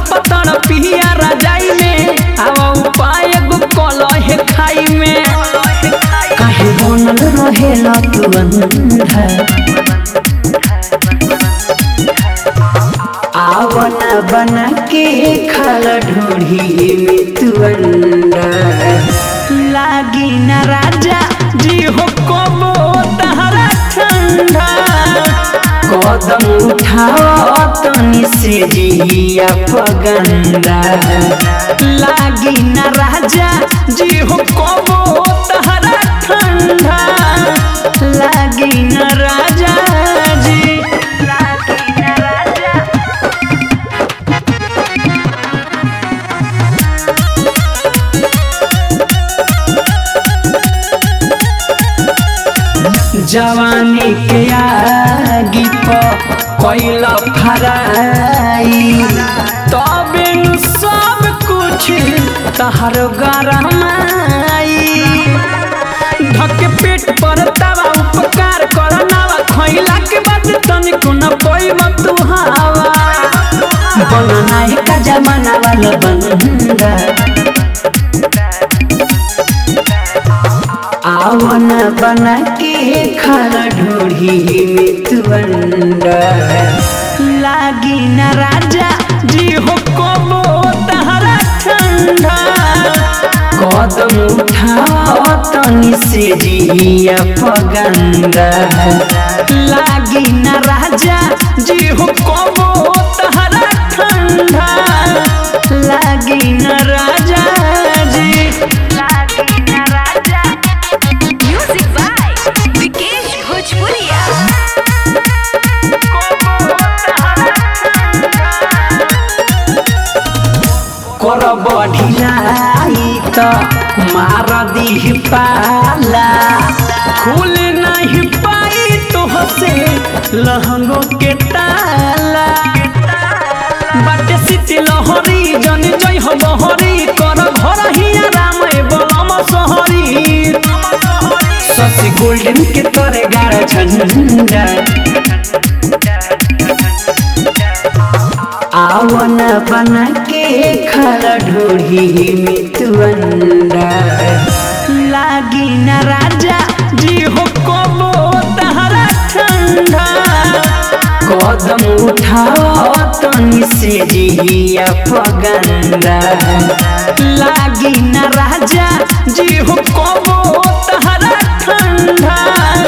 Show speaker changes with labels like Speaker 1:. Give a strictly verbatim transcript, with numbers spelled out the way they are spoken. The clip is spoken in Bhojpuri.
Speaker 1: तड़पतड़ पिया रजाई में आवा उपाय गो कलहे खाई में काहे बनल रहेला तू अंधा आवना बना के खाला ढूढ़ी में तू अंडा लागी न राजा जी हो कबो तहरा ठंडा कदम उठाओ तनी से जिया पगंदा लागी न राजा जी हो कबो तहरा ठंडा लागी न राजा जी लागी न राजा जवानी के आगी पर कोइला फराई तबे नु सब कुछ तहर गरमाई ढक पेट पर तवा उपकार करनावा खइला के बाद तनिको न पइब तू हवा बनना है का जमाना वाला बंदा आवना बना के खाना ढूढ़ी में तू अंडा लागी न राजा जी हो कबो तहरा ठंडा कदम उठाओ तनी से जिया पगंदा लागी न राजा जी हो कबो तहरा ठंडा लागी न राजा जी लागी न राजा कर बढ़िलाई त मार दी पाला खुल नहीं पाई तो हसे लहंगों के ताला बाटे सिटी लहरी जन जय हो बहरी कर घर ही राम बलम सहरी ससी गोल्डन के तोरे गाड़ा झंडा आवना बना के खाला ढूढ़ी में तू अंडा लागी न राजा जी हो कबो तहरा ठंडा कदम उठाओ तनी से जिया पगंदा लागी न राजा जी हो कबो तहरा ठंडा।